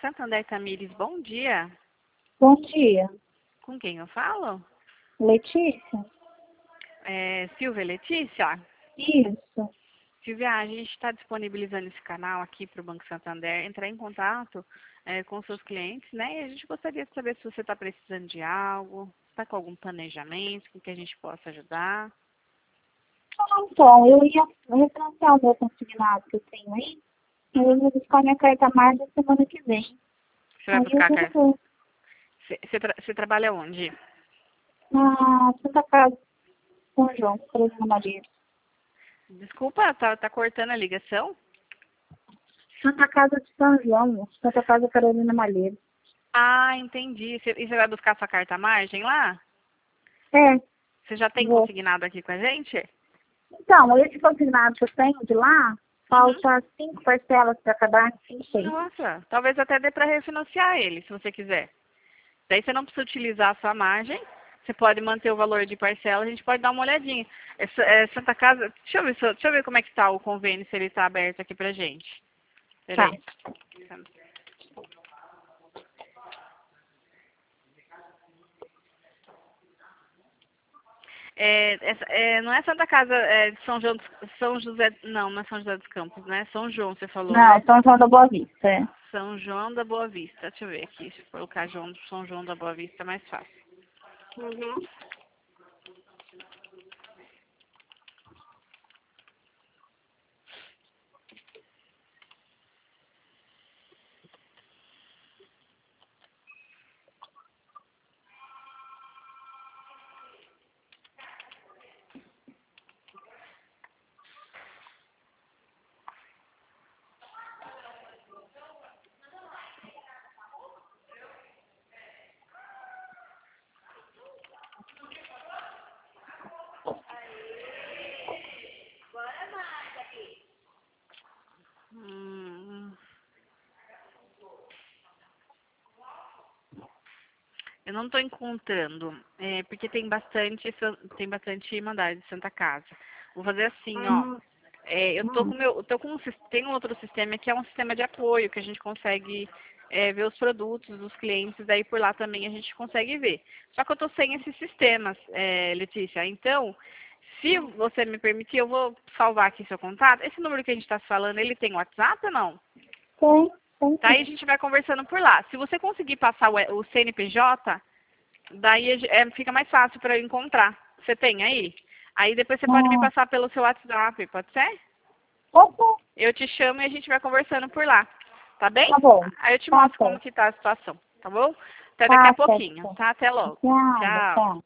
Santander Tamires, bom dia. Bom dia. Com quem eu falo? Letícia? Silvia Letícia? Isso. Silvia, a gente está disponibilizando esse canal aqui para o Banco Santander entrar em contato com seus clientes, né? E a gente gostaria de saber se você está precisando de algo, está com algum planejamento, com que a gente possa ajudar. Então, eu ia referenciar o meu consignado que eu tenho aí. Eu vou buscar minha carta Marca semana que vem. Você vai Aí buscar a eu carta? vou Você trabalha onde? na Santa Casa São João, Carolina Malheiro. Desculpa, tá cortando a ligação? Santa Casa de São João, Santa Casa Carolina Malheiro. Ah, entendi. E você vai buscar sua carta à margem lá? É, Você já tem vou. consignado aqui com a gente? Então, esse consignado que eu tenho de lá, falta 5 parcelas para acabar em 6. Nossa, talvez até dê para refinanciar ele, se você quiser. Daí você não precisa utilizar a sua margem, você pode manter o valor de parcela, a gente pode dar uma olhadinha. Santa Casa, deixa eu ver como é que está o convênio, se ele está aberto aqui pra gente. Tá. Peraí. Não é Santa Casa de São José, não é São José dos Campos, né? São João, você falou, Não, né? São João da Boa Vista, é. São João da Boa Vista. Deixa eu ver aqui, se eu colocar São João da Boa Vista é mais fácil. Eu não estou encontrando, porque tem bastante mandado de Santa Casa. Vou fazer assim, ó. Tem um outro sistema que é um sistema de apoio, que a gente consegue ver os produtos dos clientes, daí por lá também a gente consegue ver. Só que eu estou sem esses sistemas, Letícia. Então, se você me permitir, eu vou salvar aqui seu contato. Esse número que a gente está falando, ele tem WhatsApp ou não? Tem Tá, sim. aí a gente vai conversando por lá. Se você conseguir passar o CNPJ, daí fica mais fácil para eu encontrar. Você tem aí? Aí depois você pode me Ah, passar pelo seu WhatsApp, pode ser? opa, Eu te chamo e a gente vai conversando por lá. Tá bem? tá bom. Aí eu te Tá mostro como certo. que tá a situação, tá bom? Até daqui a Tá pouquinho, certo. tá? Até logo. Tchau, Tchau. tchau.